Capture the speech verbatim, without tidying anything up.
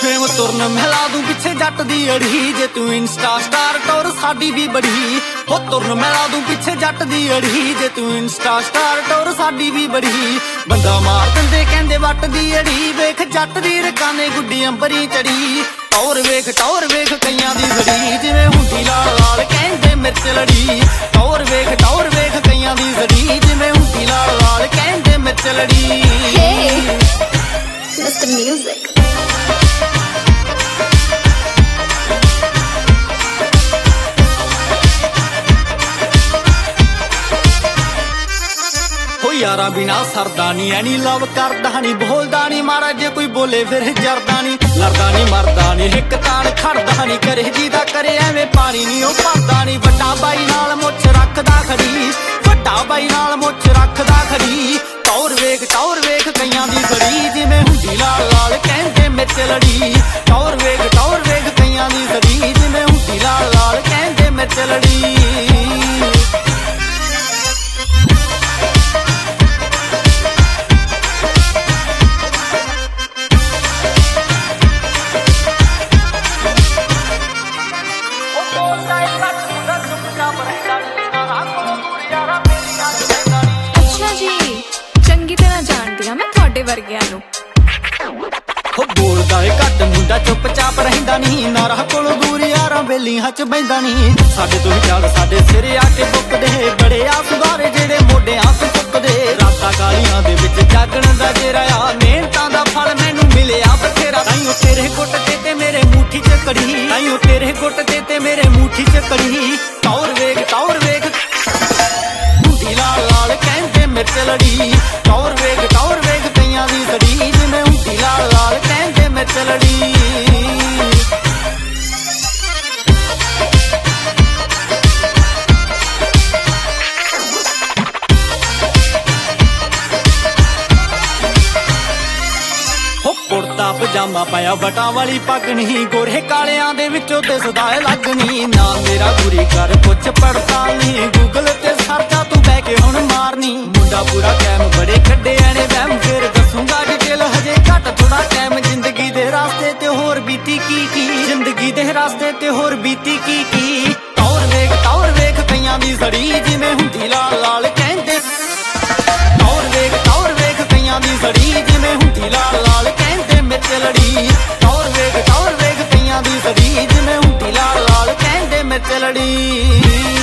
Fame ਤੁਰਨ ਮਹਿਲਾ ਦੂੰ ਪਿੱਛੇ ਜੱਟ ਦੀ ਅੜੀ ਜੇ ਤੂੰ ਇੰਸਟਾ ਸਟਾਰ ਟੌਰ ਸਾਡੀ ਵੀ ਬੜੀ ਹੋ ਤੁਰਨ ਮਹਿਲਾ ਦੂੰ ਪਿੱਛੇ ਜੱਟ ਦੀ ਅੜੀ ਜੇ ਤੂੰ ਇੰਸਟਾ ਸਟਾਰ ਟੌਰ ਸਾਡੀ ਵੀ ਬੜੀ ਬੰਦਾ ਮਾਰ ਦਿੰਦੇ ਕਹਿੰਦੇ ਵੱਟ ਦੀ ਅੜੀ ਵੇਖ ਜੱਟ ਦੀ ਰਕਾਨੇ ਗੁੱਡੀ ਅੰਬਰੀ ਚੜੀ ਟੌਰ ਵੇਖ ਟੌਰ ਵੇਖ ਕਈਆਂ ਦੀ ਸੜੀ ਜਿਵੇਂ ਹੁੰਦੀ ਲਾਲ ਲਾਲ ਕਹਿੰਦੇ ਮਿਰਚ ਲੜੀ ਟੌਰ ਵੇਖ ਟੌਰ ਵੇਖ ਕਈਆਂ ਦੀ ਸੜੀ ਜਿਵੇਂ ਹੁੰਦੀ ਲਾਲ ਲਾਲ ਕਹਿੰਦੇ ਮਿਰਚ ਲੜੀ Hey, Mister Music. यारा बिना सरदा नी ऐनी लव करदा नी बोलदा नी मारा जे कोई बोले फिर जरदा नी लड़दा नी मरदा नी हिक तान खड़दा नी करे जी दा करे एवें पानी नी ओ भरदा नी वड्डा बाई नाल मुछ रखदा खड़ी वड्डा बाई नाल मुछ रखदा खड़ी टौर वेख टौर वेख कईयां दी सड़ी जिवें हुंदी लाल लाल कहंदे मिर्च लड़ी टौर वेख टौर वेख कईयां दी सड़ी जिवें हुंदी लाल लाल कहंदे मिर्च लड़ी ਅੱਛਾ ਜੀ ਚੰਗੀ ਤਰ੍ਹਾਂ ਜਾਣਦੀ ਆ ਮੈਂ ਤੁਹਾਡੇ ਵਰਗਿਆਂ ਨੂੰ ਹੋ ਬੋਲਦਾ ਏ ਘੱਟ ਮੁੰਡਾ ਚੁੱਪਚਾਪ ਰਹਿੰਦਾ ਨਹੀਂ ਨਾਰਾ ਕੋਲੋਂ ਦੂਰ ਯਾਰਾਂ ਬੇਲੀਆਂ ਚ ਬੈਂਦਾ ਨਹੀਂ ਸਾਡੇ ਤੋਂ ਵੀ ਚੱਲ ਸਾਡੇ ਸਿਰ ਆ ਕੇ ਬੁੱਕਦੇ ਬੜੇ ਆ ਸੁਧਾਰੇ ਜਿਹੜੇ ਮੋਢਿਆਂ ਤੇ ਚੁੱਕਦੇ ਰਾਤਾਂ ਕਾਲੀਆਂ ਦੇ ਵਿੱਚ ਜਾਗਣ ਦਾ ਜੇਰਾ ਆ ਮਿਹਨਤਾਂ ਦਾ ਫਲ ਮੈਨੂੰ ਮਿਲਿਆ ਬਥੇਰਾ ਤਾਈਓ ਤੇਰੇ ਗੁੱਟ ਤੇ ਤੇ ਮੇਰੇ ਮੁੱਠੀ ਚ ਕੜੀ ਤਾਈਓ ਤੇਰੇ ਗੁੱਟ ਤੇ ਤੇ ਮੇਰੇ ਮੁੱਠੀ ਚ ਕੜੀ ਟੌਰ ਵੇਖ ਟੌਰ ਵੇਖ ਹੁੰਦੀ ਲਾਲ ਲਾਲ ਕਹਿੰਦੇ ਮਿਰਚ ਲੜੀ ਟੌਰ ਵੇਖ ਟੌਰ ਵੇਖ ਕਈਆਂ ਦੀ ਸੜੀ ਜਿਵੇਂ ਹੁੰਦੀ ਲਾਲ ਲਾਲ ਕਹਿੰਦੇ ਮਿਰਚ ਲੜੀ ਕੁੜਤਾ ਪਜਾਮਾ ਪਾਇਆ ਬਟਾਂ ਵਾਲੀ ਪੱਗ ਨਹੀਂ ਗੋਰੇ ਕਾਲਿਆਂ ਦੇ ਵਿੱਚੋਂ ਤੇ ਸਦਾਏ ਲੱਗਣੀ ਨਾ ਮੇਰਾ ਗੁਰੀ ਕਰ ਪੁੱਛ ਪੜਤਾਲ ਨਹੀਂ ਗੂਗਲ ਤੇ ਸਰਚਾ ਤੂੰ ਬਹਿ ਕੇ ਹੁਣ ਮਾਰਨੀ ਮੁੰਡਾ ਪੂਰਾ ਕੈਮ ਬੜੇ ਕੱਢਿਆ ਨੇ ਵਹਿਮ ਫਿਰ ਦੱਸੂਗਾ ਡਿਟੇਲ ਹਜੇ ਘੱਟ ਥੋੜਾ ਟਾਈਮ ਜ਼ਿੰਦਗੀ ਦੇ ਰਾਸਤੇ ਤੇ ਹੋਰ ਬੀਤੀ ਕੀ ਕੀ ਜ਼ਿੰਦਗੀ ਦੇ ਰਾਸਤੇ ਤੇ ਹੋਰ ਬੀਤੀ ਕੀ ਕੀ ਟੌਰ ਵੇਖ ਟੌਰ ਵੇਖ ਕਈਆਂ ਦੀ ਸੜੀ ਜਿਵੇਂ ਹੁੰਦੀ ਲਾਲ ਲਾਲ ਕਹਿੰਦੇ ਟੌਰ ਵੇਖ ਟੌਰ ਵੇਖ ਕਈਆਂ ਦੀ ਸੜੀ ਜਿਵੇਂ ਹੁੰਦੀ ਲਾਲ ਲਾਲ ਕਹਿੰਦੇ ਮਿਰਚ ਲੜੀ ਟੌਰ ਵੇਖ ਟੌਰ ਵੇਖ ਕਈਆਂ ਦੀ ਸੜੀ ਜਿਵੇਂ ਹੁੰਦੀ ਲਾਲ ਲਾਲ ਕਹਿੰਦੇ ਮਿਰਚ ਲੜੀ